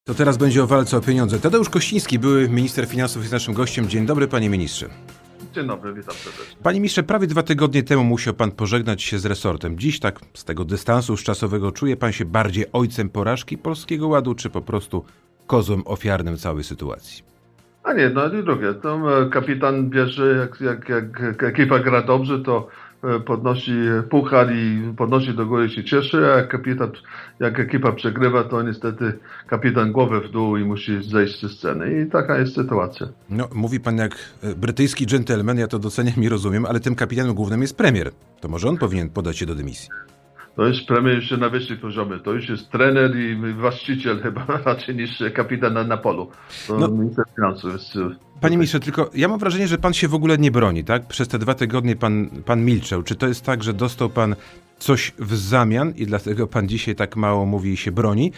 To teraz będzie o walce o pieniądze. Tadeusz Kościński, były minister finansów, jest naszym gościem. Dzień dobry, panie ministrze. Dzień dobry, witam serdecznie. Panie ministrze, prawie 2 tygodnie temu musiał pan pożegnać się z resortem. Dziś tak z tego dystansu z czasowego czuje pan się bardziej ojcem porażki Polskiego Ładu, czy po prostu kozłem ofiarnym całej sytuacji? A nie, no i drugie. To kapitan bierze, jak ekipa gra dobrze, to podnosi puchar i podnosi do góry, się cieszy, a jak ekipa przegrywa, to niestety kapitan głowę w dół i musi zejść ze sceny. I taka jest sytuacja. No, mówi pan jak brytyjski dżentelmen, ja to doceniam i rozumiem, ale tym kapitanem głównym jest premier. To może on powinien podać się do dymisji. To jest premier jeszcze na wyższym poziomie. To już jest trener i właściciel chyba raczej niż kapitan na polu. To minister finansów jest... Panie ministrze, tylko ja mam wrażenie, że pan się w ogóle nie broni, tak? Przez te 2 tygodnie pan milczał. Czy to jest tak, że dostał pan coś w zamian i dlatego pan dzisiaj tak mało mówi i się broni?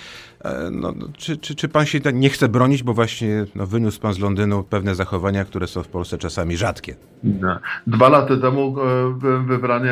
Czy pan się nie chce bronić, bo właśnie wyniósł pan z Londynu pewne zachowania, które są w Polsce czasami rzadkie? Nie. 2 lata temu byłem wybrany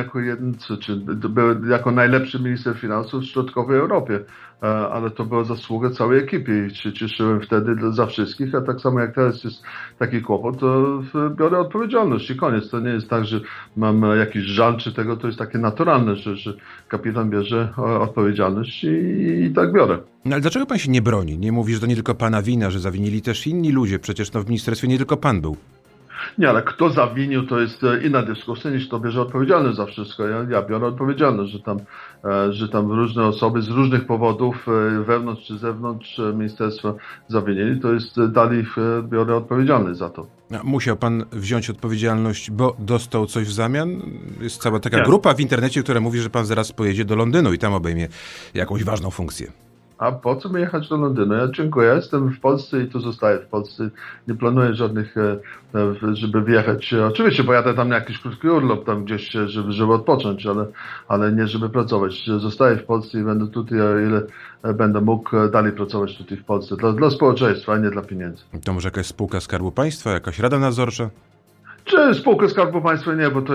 jako najlepszy minister finansów w środkowej Europie, ale to była zasługa całej ekipy i się cieszyłem wtedy za wszystkich, a tak samo jak teraz jest taki kłopot, to biorę odpowiedzialność i koniec. To nie jest tak, że mam jakiś żal czy tego, to jest takie naturalne, że kapitan bierze odpowiedzialność i tak biorę. No ale dlaczego pan się nie broni? Nie mówi, że to nie tylko pana wina, że zawinili też inni ludzie. Przecież w ministerstwie nie tylko pan był. Nie, ale kto zawinił, to jest inna dyskusja niż kto bierze odpowiedzialność za wszystko. Ja biorę odpowiedzialność, że tam różne osoby z różnych powodów, wewnątrz czy zewnątrz ministerstwa zawinili, to jest dalej biorę odpowiedzialność za to. Musiał pan wziąć odpowiedzialność, bo dostał coś w zamian? Jest cała taka grupa w internecie, która mówi, że pan zaraz pojedzie do Londynu i tam obejmie jakąś ważną funkcję. A po co mi jechać do Londynu? Ja dziękuję. Ja jestem w Polsce i tu zostaję w Polsce. Nie planuję żadnych, żeby wyjechać. Oczywiście pojadę tam na jakiś krótki urlop tam gdzieś, żeby odpocząć, ale nie żeby pracować. Zostaję w Polsce i będę tutaj, o ile będę mógł dalej pracować tutaj w Polsce. Dla społeczeństwa, a nie dla pieniędzy. To może jakaś spółka Skarbu Państwa, jakaś rada nadzorcza? Czy spółkę Skarbu Państwa nie, bo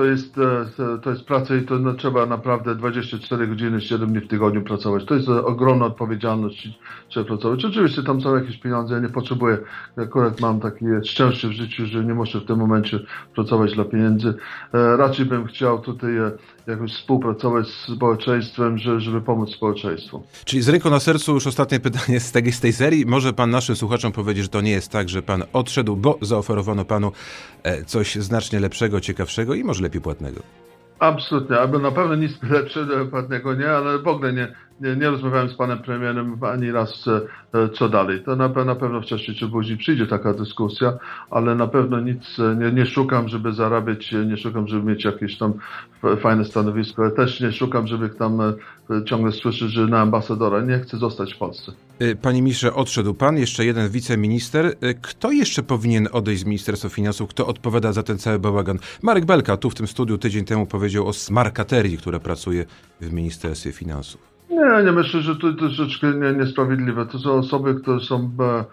to jest praca i to trzeba naprawdę 24 godziny, 7 dni w tygodniu pracować. To jest ogromna odpowiedzialność, trzeba pracować. Oczywiście tam są jakieś pieniądze, ja nie potrzebuję. Akurat mam takie szczęście w życiu, że nie muszę w tym momencie pracować dla pieniędzy. Raczej bym chciał tutaj jakoś współpracować z społeczeństwem, żeby pomóc społeczeństwu. Czyli z ręką na sercu już ostatnie pytanie z tej serii. Może pan naszym słuchaczom powiedzieć, że to nie jest tak, że pan odszedł, bo zaoferowano panu coś znacznie lepszego, ciekawszego i może lepiej płatnego. Absolutnie, albo na pewno nic lepszego płatnego nie, ale w ogóle nie rozmawiałem z panem premierem ani raz co dalej. To na pewno wcześniej czy później przyjdzie taka dyskusja, ale na pewno nic nie szukam, żeby zarabiać, nie szukam, żeby mieć jakieś tam fajne stanowisko. Ja też nie szukam, żeby tam ciągle słyszeć, że na ambasadora. Nie chcę zostać w Polsce. Panie ministrze, odszedł pan, jeszcze jeden wiceminister. Kto jeszcze powinien odejść z Ministerstwa Finansów? Kto odpowiada za ten cały bałagan? Marek Belka tu w tym studiu tydzień temu powiedział o smarkaterii, która pracuje w Ministerstwie Finansów. Nie myślę, że to troszeczkę niesprawiedliwe. To są osoby, które są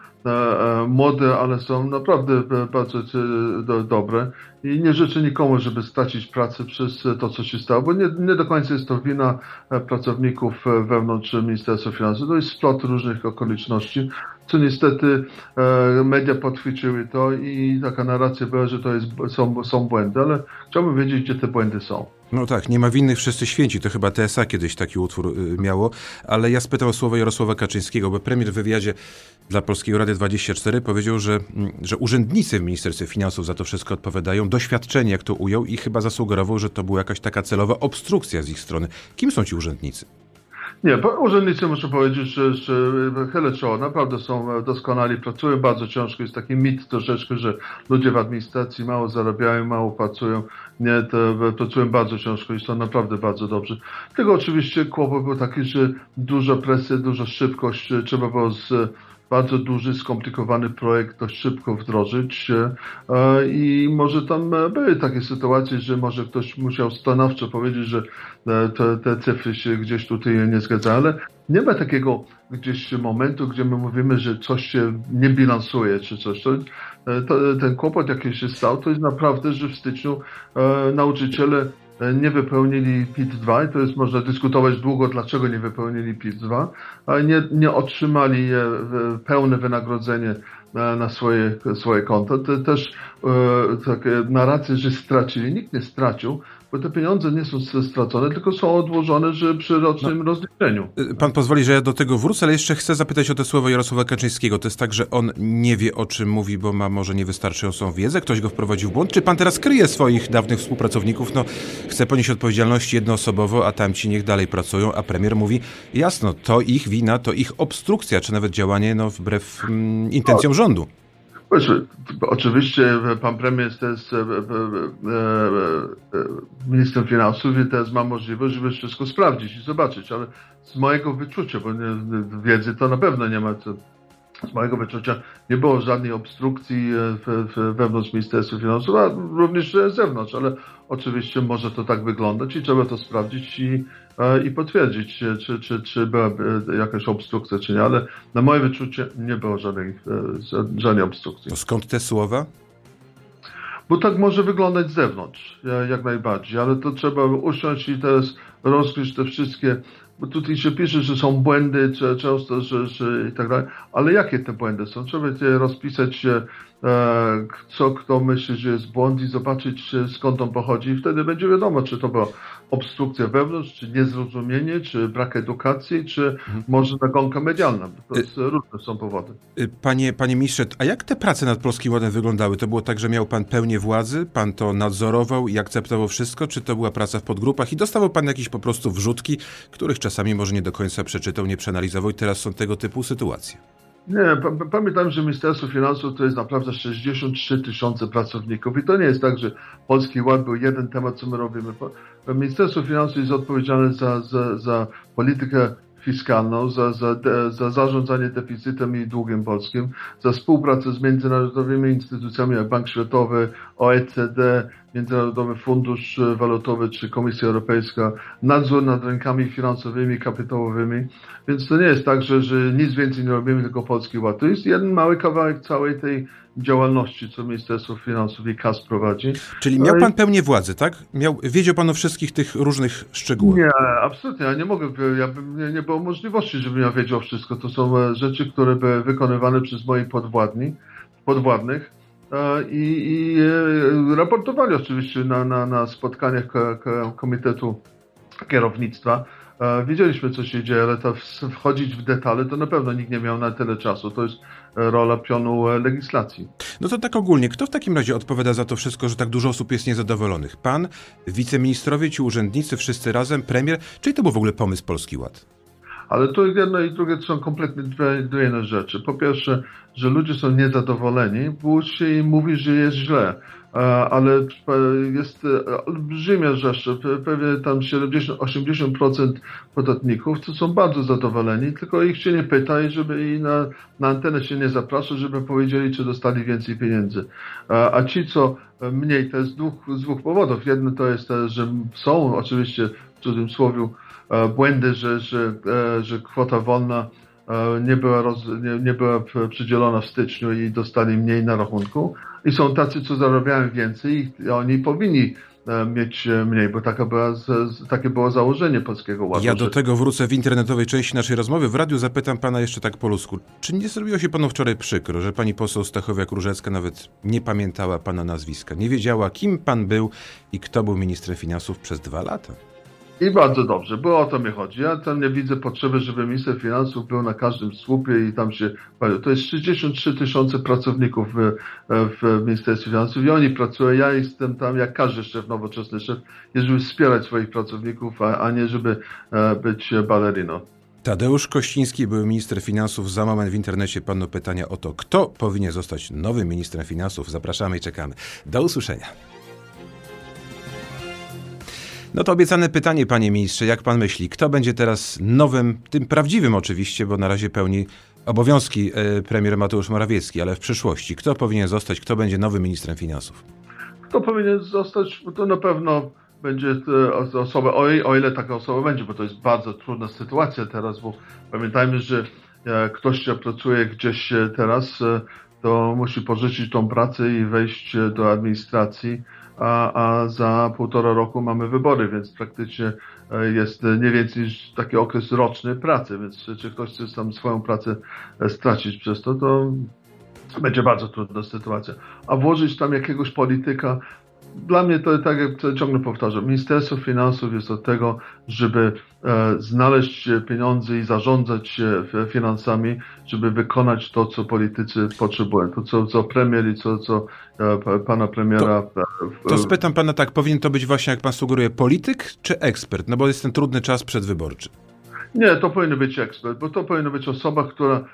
młode, ale są naprawdę bardzo dobre i nie życzę nikomu, żeby stracić pracę przez to, co się stało, bo nie do końca jest to wina pracowników wewnątrz Ministerstwa Finansów. To jest splot różnych okoliczności, co niestety media podchwyciły to i taka narracja była, że są błędy, ale chciałbym wiedzieć, gdzie te błędy są. No tak, nie ma winnych, wszyscy święci. To chyba TSA kiedyś taki utwór miało, ale ja spytam o słowa Jarosława Kaczyńskiego, bo premier w wywiadzie dla Polskiego Radia 24 powiedział, że urzędnicy w Ministerstwie Finansów za to wszystko odpowiadają, doświadczeni, jak to ujął, i chyba zasugerował, że to była jakaś taka celowa obstrukcja z ich strony. Kim są ci urzędnicy? Nie, bo urzędnicy, muszę powiedzieć, że chylę czoło, naprawdę są doskonali, pracują bardzo ciężko. Jest taki mit troszeczkę, że ludzie w administracji mało zarabiają, mało pracują. Nie, pracują bardzo ciężko i są naprawdę bardzo dobrze. Tego oczywiście kłopot był taki, że duża presja, duża szybkość, trzeba było bardzo duży, skomplikowany projekt dość szybko wdrożyć i może tam były takie sytuacje, że może ktoś musiał stanowczo powiedzieć, że te cyfry się gdzieś tutaj nie zgadzają, ale nie ma takiego gdzieś momentu, gdzie my mówimy, że coś się nie bilansuje czy coś. Ten kłopot, jaki się stał, to jest naprawdę, że w styczniu nauczyciele nie wypełnili PIT-2 i to jest, można dyskutować długo, dlaczego nie wypełnili PIT-2, ale nie otrzymali pełne wynagrodzenie na swoje konto. To też takie narracje, że stracili. Nikt nie stracił, bo te pieniądze nie są stracone, tylko są odłożone przy rocznym rozliczeniu. Pan pozwoli, że ja do tego wrócę, ale jeszcze chcę zapytać o te słowa Jarosława Kaczyńskiego. To jest tak, że on nie wie, o czym mówi, bo ma może niewystarczającą wiedzę? Ktoś go wprowadził w błąd? Czy pan teraz kryje swoich dawnych współpracowników? No, chce ponieść odpowiedzialność jednoosobowo, a tamci niech dalej pracują, a premier mówi, jasno, to ich wina, to ich obstrukcja, czy nawet działanie wbrew intencjom rządu. Oczywiście pan premier jest ministrem finansów i teraz ma możliwość, żeby wszystko sprawdzić i zobaczyć, ale z mojego wyczucia, bo wiedzy to na pewno nie ma, z mojego wyczucia nie było żadnej obstrukcji wewnątrz Ministerstwa Finansów, a również z zewnątrz, ale oczywiście może to tak wyglądać i trzeba to sprawdzić i potwierdzić, czy była jakaś obstrukcja, czy nie, ale na moje wyczucie nie było żadnej obstrukcji. To skąd te słowa? Bo tak może wyglądać z zewnątrz, jak najbardziej, ale to trzeba usiąść i teraz rozkryć te wszystkie, bo tutaj się pisze, że są błędy, często, że i tak dalej, ale jakie te błędy są? Trzeba rozpisać, co kto myśli, że jest błąd i zobaczyć, skąd on pochodzi i wtedy będzie wiadomo, czy to była obstrukcja wewnątrz, czy niezrozumienie, czy brak edukacji, czy może nagonka medialna. To różne są powody. Panie ministrze, a jak te prace nad Polskim Ładem wyglądały? To było tak, że miał pan pełnię władzy, pan to nadzorował i akceptował wszystko, czy to była praca w podgrupach i dostawał pan jakieś po prostu wrzutki, których czasami może nie do końca przeczytał, nie przeanalizował i teraz są tego typu sytuacje? Nie, pamiętam, że Ministerstwo Finansów to jest naprawdę 63 000 pracowników i to nie jest tak, że Polski Ład był jeden temat, co my robimy. Ministerstwo Finansów jest odpowiedzialne za politykę fiskalną, za zarządzanie deficytem i długiem polskim, za współpracę z międzynarodowymi instytucjami jak Bank Światowy, OECD, Międzynarodowy Fundusz Walutowy czy Komisja Europejska, nadzór nad rynkami finansowymi, kapitałowymi. Więc to nie jest tak, że nic więcej nie robimy, tylko Polski Ład. To jest jeden mały kawałek całej tej działalności, co Ministerstwo Finansów i KAS prowadzi. Czyli miał pan pełnię władzy, tak? Wiedział pan o wszystkich tych różnych szczegółach? Nie, absolutnie. Ja nie mogę, nie było możliwości, żebym ja wiedział wszystko. To są rzeczy, które były wykonywane przez moich podwładnych i raportowali oczywiście na spotkaniach Komitetu Kierownictwa. Wiedzieliśmy, co się dzieje, ale to wchodzić w detale, to na pewno nikt nie miał na tyle czasu. To jest rola pionu legislacji. No to tak ogólnie, kto w takim razie odpowiada za to wszystko, że tak dużo osób jest niezadowolonych? Pan, wiceministrowie, ci urzędnicy, wszyscy razem, premier? Czyli to był w ogóle pomysł Polski Ład? Ale to jedno i drugie to są kompletnie dwie inne rzeczy. Po pierwsze, że ludzie są niezadowoleni, bo się im mówi, że jest źle. Ale jest olbrzymia rzecz, pewnie tam 70-80% podatników, to są bardzo zadowoleni, tylko ich się nie pyta i żeby na antenę się nie zaprasza, żeby powiedzieli, czy dostali więcej pieniędzy. A ci, co mniej, to jest z dwóch powodów. Jedno to jest, że są oczywiście w cudzysłowie błędy, że kwota wolna nie była przydzielona w styczniu i dostali mniej na rachunku. I są tacy, co zarabiają więcej i oni powinni mieć mniej, bo takie było założenie Polskiego Ładu. Ja do tego wrócę w internetowej części naszej rozmowy. W radiu zapytam pana jeszcze tak po ludzku. Czy nie zrobiło się panu wczoraj przykro, że pani poseł Stachowiak-Różecka nawet nie pamiętała pana nazwiska, nie wiedziała, kim pan był i kto był ministrem finansów przez 2 lata? I bardzo dobrze, bo o to mi chodzi. Ja tam nie widzę potrzeby, żeby minister finansów był na każdym słupie i tam się bawił. To jest 63 000 pracowników w Ministerstwie Finansów i oni pracują. Ja jestem tam, jak każdy szef, nowoczesny szef, jest, żeby wspierać swoich pracowników, a nie żeby być baleriną. Tadeusz Kościński, były minister finansów. Za moment w internecie padną pytania o to, kto powinien zostać nowym ministrem finansów. Zapraszamy i czekamy. Do usłyszenia. No to obiecane pytanie, panie ministrze, jak pan myśli, kto będzie teraz nowym, tym prawdziwym oczywiście, bo na razie pełni obowiązki premier Mateusz Morawiecki, ale w przyszłości, kto powinien zostać, kto będzie nowym ministrem finansów? Kto powinien zostać, to na pewno będzie osoba, o ile taka osoba będzie, bo to jest bardzo trudna sytuacja teraz, bo pamiętajmy, że ktoś pracuje gdzieś teraz, to musi porzucić tą pracę i wejść do administracji. a za 1,5 roku mamy wybory, więc praktycznie jest nie więcej niż taki okres roczny pracy, więc czy ktoś chce tam swoją pracę stracić przez to, to będzie bardzo trudna sytuacja. A włożyć tam jakiegoś polityka, dla mnie to, tak jak ciągle powtarzam, Ministerstwo Finansów jest od tego, żeby znaleźć pieniądze i zarządzać finansami, żeby wykonać to, co politycy potrzebują. To, co premier i co pana premiera... To spytam pana tak, powinien to być właśnie, jak pan sugeruje, polityk czy ekspert? No bo jest ten trudny czas przedwyborczy. Nie, to powinien być ekspert, bo to powinna być osoba, która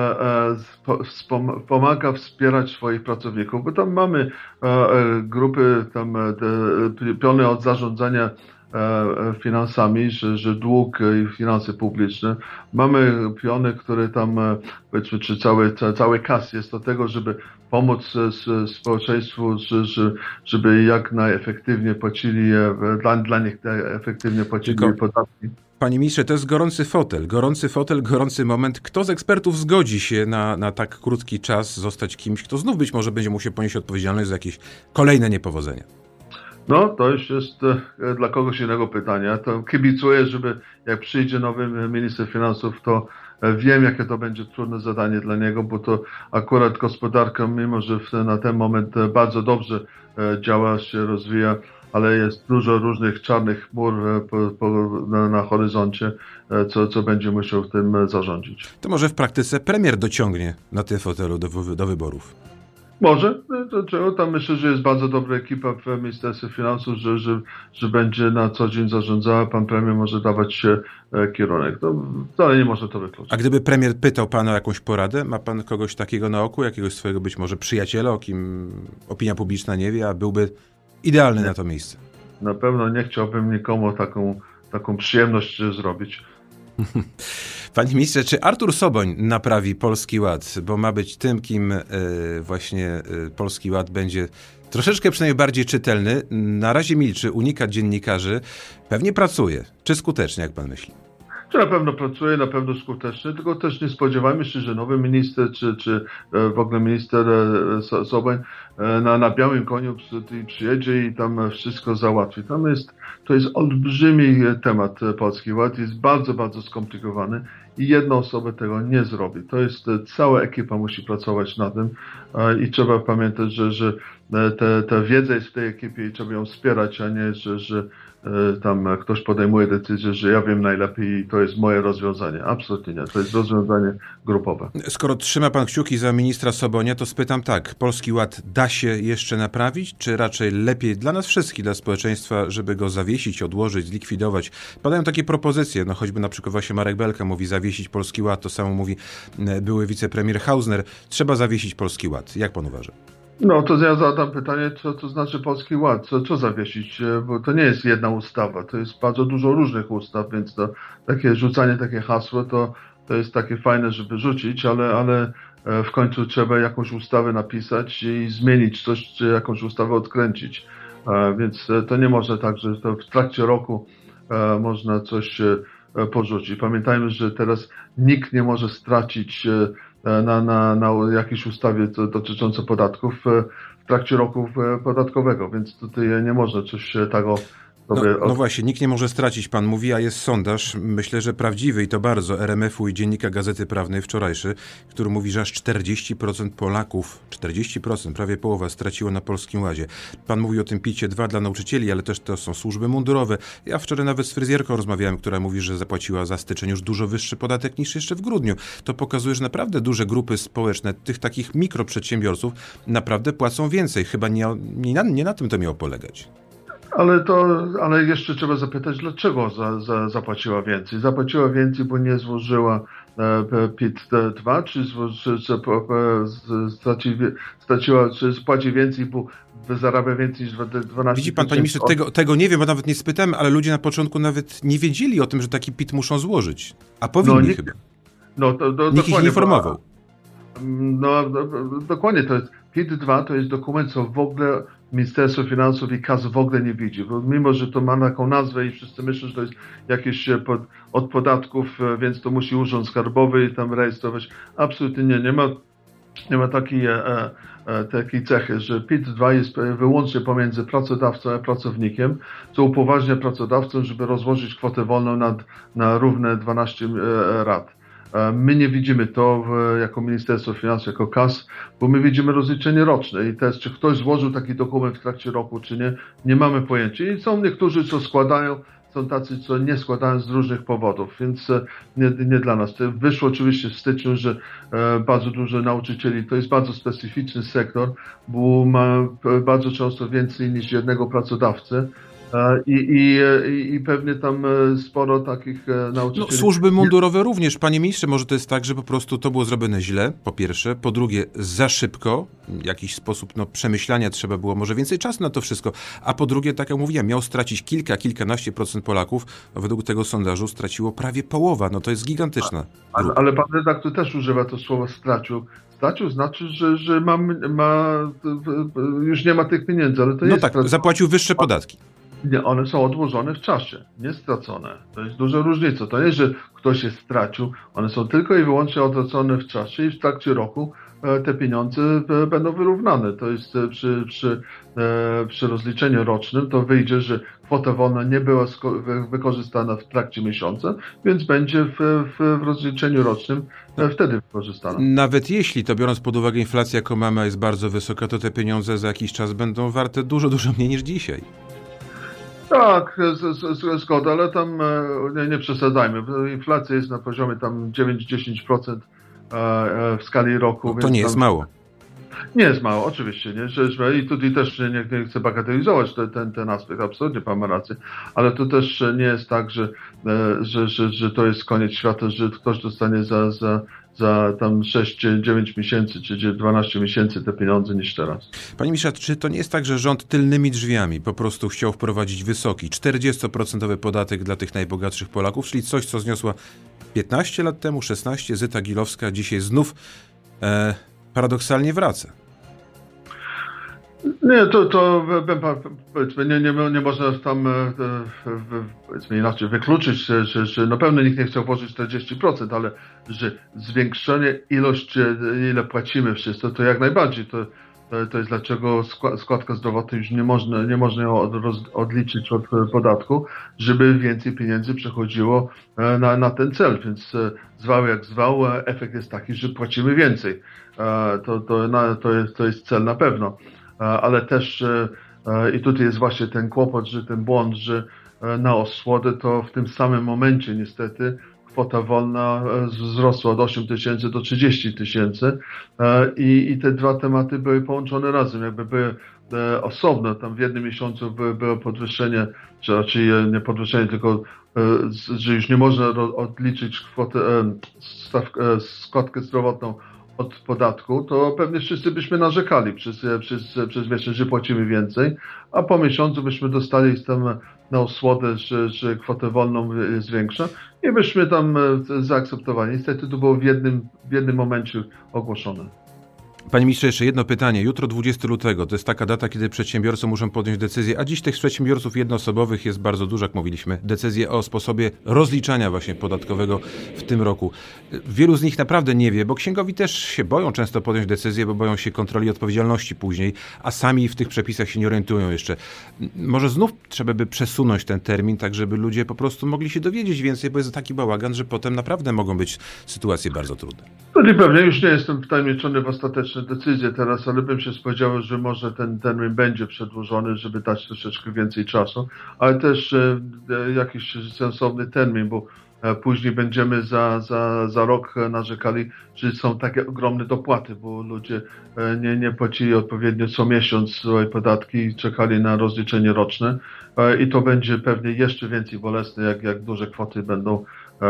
pomaga wspierać swoich pracowników, bo tam mamy grupy tam piony od zarządzania finansami, że dług i finanse publiczne. Mamy piony, które tam, powiedzmy, czy cały kas jest do tego, żeby pomóc społeczeństwu, żeby jak najefektywniej płacili, dla nich efektywnie płacili podatki. Panie ministrze, to jest gorący fotel, gorący moment. Kto z ekspertów zgodzi się na tak krótki czas zostać kimś, kto znów być może będzie musiał ponieść odpowiedzialność za jakieś kolejne niepowodzenia? No, to już jest dla kogoś innego pytania. To kibicuję, żeby jak przyjdzie nowy minister finansów, to wiem, jakie to będzie trudne zadanie dla niego, bo to akurat gospodarka, mimo że na ten moment bardzo dobrze działa, się rozwija, ale jest dużo różnych czarnych chmur na horyzoncie, co będzie musiał tym zarządzić. To może w praktyce premier dociągnie na tym fotelu do wyborów? Może. Tam myślę, że jest bardzo dobra ekipa w Ministerstwie Finansów, że będzie na co dzień zarządzała. Pan premier może dawać kierunek. To wcale nie można to wykluczyć. A gdyby premier pytał pana o jakąś poradę, ma pan kogoś takiego na oku, jakiegoś swojego być może przyjaciela, o kim opinia publiczna nie wie, a byłby idealny na to miejsce? Na pewno nie chciałbym nikomu taką przyjemność zrobić. Panie ministrze, czy Artur Soboń naprawi Polski Ład? Bo ma być tym, kim właśnie Polski Ład będzie troszeczkę przynajmniej bardziej czytelny. Na razie milczy, unika dziennikarzy. Pewnie pracuje. Czy skutecznie, jak pan myśli? Czy na pewno pracuje, na pewno skutecznie, tylko też nie spodziewajmy się, że nowy minister, czy w ogóle minister Soboń na białym koniu przyjedzie i tam wszystko załatwi. To jest olbrzymi temat Polski Ład, jest bardzo, bardzo skomplikowany i jedna osoba tego nie zrobi. To jest, cała ekipa musi pracować nad tym i trzeba pamiętać, że ta wiedza jest w tej ekipie i trzeba ją wspierać, a nie, że tam ktoś podejmuje decyzję, że ja wiem najlepiej i to jest moje rozwiązanie. Absolutnie nie. To jest rozwiązanie grupowe. Skoro trzyma pan kciuki za ministra Sobonia, to spytam tak. Polski Ład da się jeszcze naprawić, czy raczej lepiej dla nas wszystkich, dla społeczeństwa, żeby go zawiesić, odłożyć, zlikwidować? Padają takie propozycje, no choćby na przykład właśnie Marek Belka mówi zawiesić Polski Ład, to samo mówi były wicepremier Hausner. Trzeba zawiesić Polski Ład. Jak pan uważa? No to ja zadam pytanie, co to znaczy Polski Ład? Co zawiesić? Bo to nie jest jedna ustawa, to jest bardzo dużo różnych ustaw, więc to takie rzucanie, takie hasło, to jest takie fajne, żeby rzucić, ale w końcu trzeba jakąś ustawę napisać i zmienić coś, czy jakąś ustawę odkręcić. Więc to nie można tak, że to w trakcie roku można coś porzucić. Pamiętajmy, że teraz nikt nie może stracić na jakiejś ustawie dotyczącej podatków w trakcie roku podatkowego, więc tutaj nie można coś tego... No właśnie, nikt nie może stracić, pan mówi, a jest sondaż, myślę, że prawdziwy i to bardzo, RMF-u i Dziennika Gazety Prawnej wczorajszy, który mówi, że aż 40% Polaków, 40%, prawie połowa straciło na Polskim Ładzie. Pan mówi o tym PIT-ie 2 dla nauczycieli, ale też to są służby mundurowe. Ja wczoraj nawet z fryzjerką rozmawiałem, która mówi, że zapłaciła za styczeń już dużo wyższy podatek niż jeszcze w grudniu. To pokazuje, że naprawdę duże grupy społeczne, tych takich mikroprzedsiębiorców naprawdę płacą więcej. Chyba nie na tym to miało polegać. Ale jeszcze trzeba zapytać, dlaczego zapłaciła więcej? Zapłaciła więcej, bo nie złożyła PIT-2, czy płaci więcej, bo zarabia więcej niż 12 Widzi pan, panie ministrze, tego nie wiem, bo nawet nie spytałem, ale ludzie na początku nawet nie wiedzieli o tym, że taki PIT muszą złożyć. A powinni chyba. Nikt ich nie informował. Dokładnie, to jest PIT-2 to jest dokument, co w ogóle Ministerstwo Finansów i KAS w ogóle nie widzi. Bo mimo, że to ma taką nazwę i wszyscy myślą, że to jest jakieś od podatków, więc to musi Urząd Skarbowy tam rejestrować. Absolutnie nie ma. takiej cechy, że PIT-2 jest wyłącznie pomiędzy pracodawcą a pracownikiem, co upoważnia pracodawcę, żeby rozłożyć kwotę wolną na równe 12 rat. My nie widzimy to jako Ministerstwo Finansów, jako KAS, bo my widzimy rozliczenie roczne i też czy ktoś złożył taki dokument w trakcie roku, czy nie, nie mamy pojęcia. I są niektórzy, co składają, są tacy, co nie składają z różnych powodów, więc nie dla nas. To wyszło oczywiście w styczniu, że bardzo dużo nauczycieli, to jest bardzo specyficzny sektor, bo ma bardzo często więcej niż jednego pracodawcę. I pewnie tam sporo takich nauczycieli. No, służby mundurowe również. Panie ministrze, może to jest tak, że po prostu to było zrobione źle, po pierwsze. Po drugie, za szybko. W jakiś sposób przemyślania trzeba było, może więcej czasu na to wszystko. A po drugie, tak jak mówiłem, miał stracić kilkanaście procent Polaków. A według tego sondażu straciło prawie połowa. No to jest gigantyczna. Ale pan redaktor też używa to słowo stracił. Stracił znaczy, że już nie ma tych pieniędzy. Ale to no jest tak, zapłacił wyższe podatki. Nie, one są odłożone w czasie, nie stracone. To jest duża różnica. To nie, że ktoś je stracił. One są tylko i wyłącznie odwrócone w czasie i w trakcie roku te pieniądze będą wyrównane. To jest przy rozliczeniu rocznym to wyjdzie, że kwota wolna nie była wykorzystana w trakcie miesiąca, więc będzie w rozliczeniu rocznym wtedy wykorzystana. Nawet jeśli to, biorąc pod uwagę inflację, jaką mamy, jest bardzo wysoka, to te pieniądze za jakiś czas będą warte dużo mniej niż dzisiaj. Tak, zgoda, ale tam nie przesadzajmy. Inflacja jest na poziomie tam 9-10% w skali roku. To nie jest mało. Nie jest mało, oczywiście. Nie? I tutaj też nie chcę bagatelizować ten aspekt, absolutnie pan ma rację, ale to też nie jest tak, że to jest koniec świata, że ktoś dostanie za tam 6-9 miesięcy, czy 12 miesięcy te pieniądze niż teraz. Panie ministrze, czy to nie jest tak, że rząd tylnymi drzwiami po prostu chciał wprowadzić wysoki, 40% podatek dla tych najbogatszych Polaków, czyli coś, co zniosła 15 lat temu, 16, Zyta Gilowska, dzisiaj znów paradoksalnie wraca? Nie, powiedzmy, nie można tam powiedzmy inaczej wykluczyć, że na pewno nikt nie chciał włożyć 40%, ale że zwiększenie ilości, ile płacimy wszyscy, to jak najbardziej. To jest dlaczego składka zdrowotna już nie można ją odliczyć od podatku, żeby więcej pieniędzy przechodziło na ten cel. Więc zwał jak zwał, efekt jest taki, że płacimy więcej. To jest cel na pewno. Ale też i tutaj jest właśnie ten kłopot, że ten błąd, że na osłodę to w tym samym momencie niestety kwota wolna wzrosła od 8 tysięcy do 30 tysięcy i te dwa tematy były połączone razem, jakby były osobno. Tam w jednym miesiącu było podwyższenie, czy raczej nie podwyższenie, tylko że już nie można odliczyć składkę zdrowotną od podatku, to pewnie wszyscy byśmy narzekali przez miesiąc, że płacimy więcej, a po miesiącu byśmy dostali tam na osłodę, że kwotę wolną jest większa i byśmy tam zaakceptowali. Niestety to było w jednym momencie ogłoszone. Panie ministrze, jeszcze jedno pytanie. Jutro 20 lutego to jest taka data, kiedy przedsiębiorcy muszą podjąć decyzję, a dziś tych przedsiębiorców jednoosobowych jest bardzo dużo, jak mówiliśmy, decyzje o sposobie rozliczania właśnie podatkowego w tym roku. Wielu z nich naprawdę nie wie, bo księgowi też się boją często podjąć decyzję, bo boją się kontroli i odpowiedzialności później, a sami w tych przepisach się nie orientują jeszcze. Może znów trzeba by przesunąć ten termin, tak żeby ludzie po prostu mogli się dowiedzieć więcej, bo jest taki bałagan, że potem naprawdę mogą być sytuacje bardzo trudne. No i pewnie już nie jestem wtajemniczony w ostateczne decyzje teraz, ale bym się spodziewał, że może ten termin będzie przedłużony, żeby dać troszeczkę więcej czasu, ale też jakiś sensowny termin, bo później będziemy za rok narzekali, że są takie ogromne dopłaty, bo ludzie nie płacili odpowiednio co miesiąc swoje podatki i czekali na rozliczenie roczne i to będzie pewnie jeszcze więcej bolesne, jak duże kwoty będą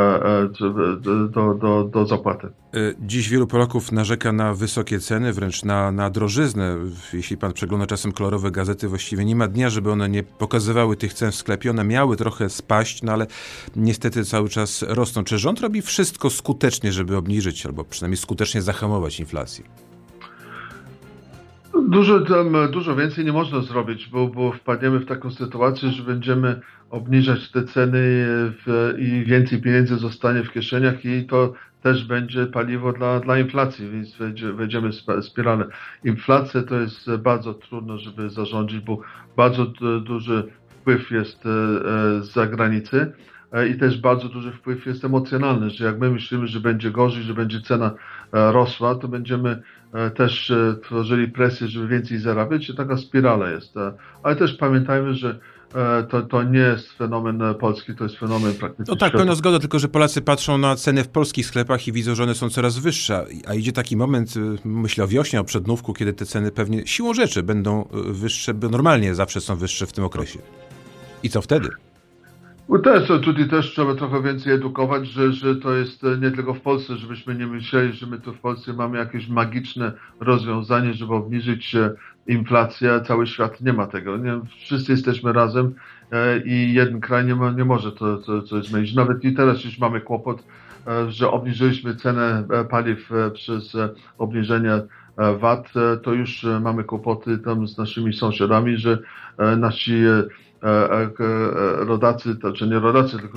do zapłaty. Dziś wielu Polaków narzeka na wysokie ceny, wręcz na drożyznę. Jeśli pan przegląda czasem kolorowe gazety, właściwie nie ma dnia, żeby one nie pokazywały tych cen w sklepie. One miały trochę spaść, no ale niestety cały czas rosną. Czy rząd robi wszystko skutecznie, żeby obniżyć albo przynajmniej skutecznie zahamować inflację? Dużo więcej nie można zrobić, bo wpadniemy w taką sytuację, że będziemy obniżać te ceny i więcej pieniędzy zostanie w kieszeniach i to też będzie paliwo dla inflacji, więc wejdziemy w spiralę. Inflacja to jest bardzo trudno, żeby zarządzić, bo bardzo duży wpływ jest z zagranicy i też bardzo duży wpływ jest emocjonalny, że jak my myślimy, że będzie gorzej, że będzie cena rosła, to będziemy też tworzyli presję, żeby więcej zarabiać i taka spirala jest. Ale też pamiętajmy, że to nie jest fenomen polski, to jest fenomen praktycznie No tak, światowy. pełna zgoda, tylko że Polacy patrzą na ceny w polskich sklepach i widzą, że one są coraz wyższe, a idzie taki moment, myślę o wiośnie, o przednówku, kiedy te ceny pewnie siłą rzeczy będą wyższe, bo normalnie zawsze są wyższe w tym okresie. I co wtedy? Tutaj też trzeba trochę więcej edukować, że to jest nie tylko w Polsce, żebyśmy nie myśleli, że my tu w Polsce mamy jakieś magiczne rozwiązanie, żeby obniżyć inflację. Cały świat nie ma tego. Nie, wszyscy jesteśmy razem i jeden kraj nie może to zmienić. Nawet i teraz już mamy kłopot, że obniżyliśmy cenę paliw przez obniżenie VAT, to już mamy kłopoty tam z naszymi sąsiadami, że nasi rodacy, to czy nie rodacy, tylko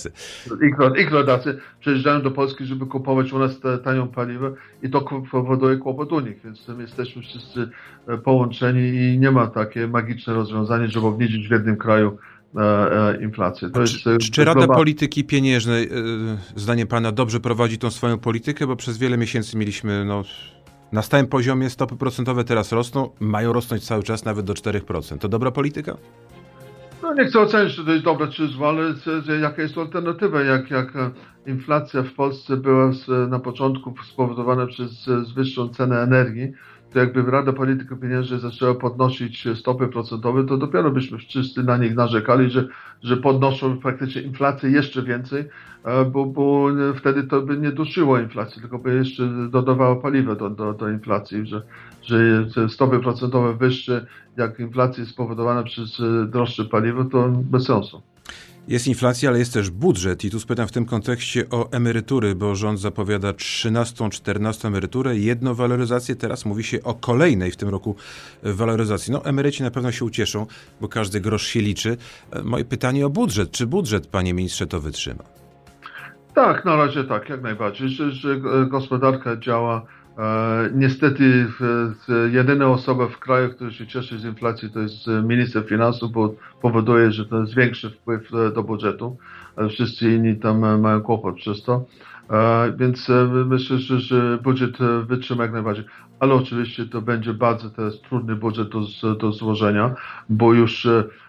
ich rodacy przyjeżdżają do Polski, żeby kupować u nas tanią paliwo i to powoduje kłopot u nich, więc my jesteśmy wszyscy połączeni i nie ma takie magiczne rozwiązanie, żeby obniżyć w jednym kraju inflację. Czy Rada Polityki Pieniężnej, zdaniem pana, dobrze prowadzi tą swoją politykę, bo przez wiele miesięcy mieliśmy na stałym poziomie stopy procentowe, teraz rosną, mają rosnąć cały czas nawet do 4%. To dobra polityka? No nie chcę ocenić, czy to jest dobre czy złe, ale jaka jest alternatywa, jak inflacja w Polsce była na początku spowodowana przez wyższą cenę energii, to jakby Rada Polityki Pieniężnej zaczęła podnosić stopy procentowe, to dopiero byśmy wszyscy na nich narzekali, że podnoszą praktycznie inflację jeszcze więcej, bo wtedy to by nie duszyło inflacji, tylko by jeszcze dodawało paliwa do inflacji, że stopy procentowe wyższe, jak inflacja jest spowodowana przez droższe paliwo, to bez sensu. Jest inflacja, ale jest też budżet i tu spytam w tym kontekście o emerytury, bo rząd zapowiada 13., 14. emeryturę, jedną waloryzację, teraz mówi się o kolejnej w tym roku waloryzacji. No emeryci na pewno się ucieszą, bo każdy grosz się liczy. Moje pytanie o budżet. Czy budżet, panie ministrze, to wytrzyma? Tak, na razie tak, jak najbardziej, że gospodarka działa. Niestety jedyna osoba w kraju, która się cieszy z inflacji, to jest minister finansów, bo powoduje, że to jest większy wpływ do budżetu. Wszyscy inni tam mają kłopot przez to. Więc myślę, że budżet wytrzyma jak najbardziej. Ale oczywiście to będzie bardzo teraz trudny budżet do złożenia, bo już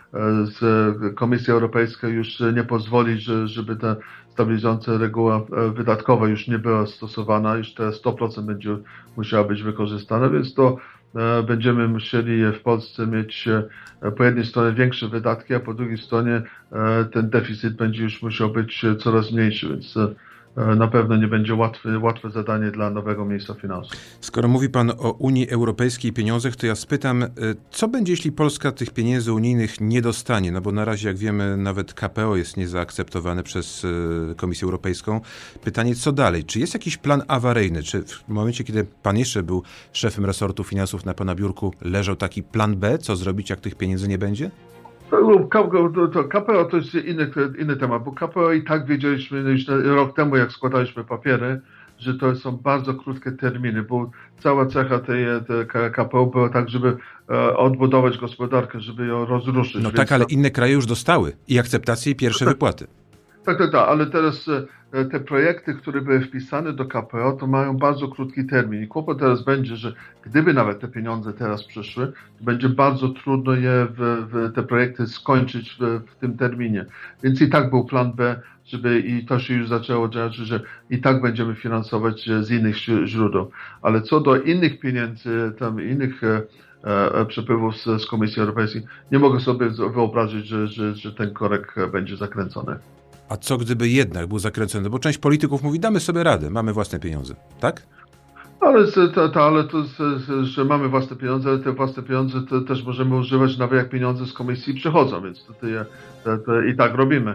Komisja Europejska już nie pozwoli, żeby ta stabilizująca reguła wydatkowa już nie była stosowana, już te 100% będzie musiała być wykorzystane, więc to będziemy musieli w Polsce mieć po jednej stronie większe wydatki, a po drugiej stronie ten deficyt będzie już musiał być coraz mniejszy, więc na pewno nie będzie łatwe zadanie dla nowego ministra finansów. Skoro mówi pan o Unii Europejskiej i pieniądzach, to ja spytam, co będzie, jeśli Polska tych pieniędzy unijnych nie dostanie? No bo na razie, jak wiemy, nawet KPO jest niezaakceptowane przez Komisję Europejską. Pytanie, co dalej? Czy jest jakiś plan awaryjny? Czy w momencie, kiedy pan jeszcze był szefem resortu finansów, na pana biurku leżał taki plan B? Co zrobić, jak tych pieniędzy nie będzie? KPO to jest inny temat, bo KPO i tak wiedzieliśmy już rok temu, jak składaliśmy papiery, że to są bardzo krótkie terminy, bo cała cecha tej KPO była tak, żeby odbudować gospodarkę, żeby ją rozruszyć. No tak, ale inne kraje już dostały i akceptację i pierwsze wypłaty. Tak, ale teraz te projekty, które były wpisane do KPO, to mają bardzo krótki termin. I kłopot teraz będzie, że gdyby nawet te pieniądze teraz przyszły, to będzie bardzo trudno te projekty skończyć w tym terminie. Więc i tak był plan B, i to się już zaczęło dziać, że i tak będziemy finansować z innych źródeł. Ale co do innych pieniędzy, tam innych przepływów z Komisji Europejskiej, nie mogę sobie wyobrazić, że ten korek będzie zakręcony. A co gdyby jednak był zakręcony? Bo część polityków mówi, damy sobie radę, mamy własne pieniądze, tak? Ale że mamy własne pieniądze, ale te własne pieniądze to też możemy używać nawet jak pieniądze z komisji przychodzą, więc to i tak robimy.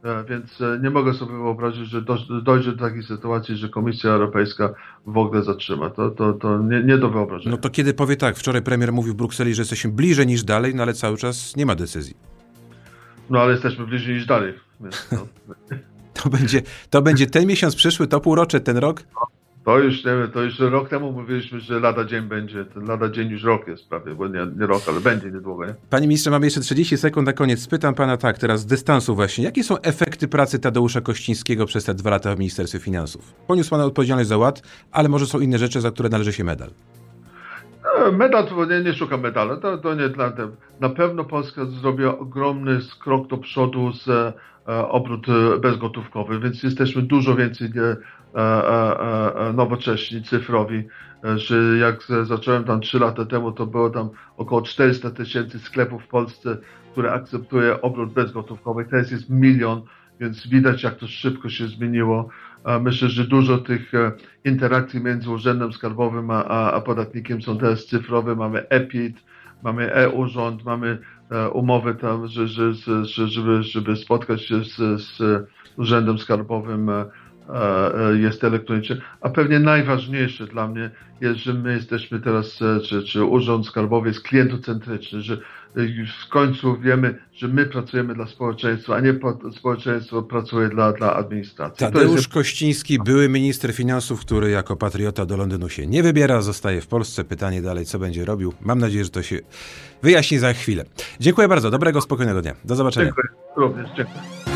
Więc nie mogę sobie wyobrazić, że dojdzie do takiej sytuacji, że Komisja Europejska w ogóle zatrzyma. To nie do wyobrażenia. No to kiedy powie tak, wczoraj premier mówił w Brukseli, że jesteśmy bliżej niż dalej, no ale cały czas nie ma decyzji. No ale jesteśmy bliżej niż dalej. Więc, no. To będzie ten miesiąc przyszły, to półrocze, ten rok? To już, nie wiem, to już rok temu mówiliśmy, że lada dzień będzie. Ten lada dzień już rok jest prawie, bo nie rok, ale będzie niedługo. Nie? Panie ministrze, mamy jeszcze 30 sekund na koniec. Spytam pana tak, teraz z dystansu właśnie. Jakie są efekty pracy Tadeusza Kościńskiego przez te 2 lata w Ministerstwie Finansów? Poniósł pan odpowiedzialność za ład, ale może są inne rzeczy, za które należy się medal. Medal, to nie szukam medalu, to nie dla tego. Na pewno Polska zrobiła ogromny krok do przodu z obrót bezgotówkowy, więc jesteśmy dużo więcej nowocześni, cyfrowi, że jak zacząłem tam 3 lata temu, to było tam około 400 000 sklepów w Polsce, które akceptuje obrót bezgotówkowy. Teraz jest 1 000 000, więc widać, jak to szybko się zmieniło. Myślę, że dużo tych interakcji między Urzędem Skarbowym a podatnikiem są teraz cyfrowe. Mamy e-PIT, mamy e-Urząd, mamy umowy tam, żeby spotkać się z Urzędem Skarbowym, jest elektronicznie. A pewnie najważniejsze dla mnie jest, że my jesteśmy teraz, czy Urząd Skarbowy jest klientocentryczny, że w końcu wiemy, że my pracujemy dla społeczeństwa, a nie społeczeństwo pracuje dla administracji. Tadeusz Kościński, były minister finansów, który jako patriota do Londynu się nie wybiera, zostaje w Polsce. Pytanie dalej, co będzie robił. Mam nadzieję, że to się wyjaśni za chwilę. Dziękuję bardzo. Dobrego, spokojnego dnia. Do zobaczenia. Dziękuję. Również dziękuję.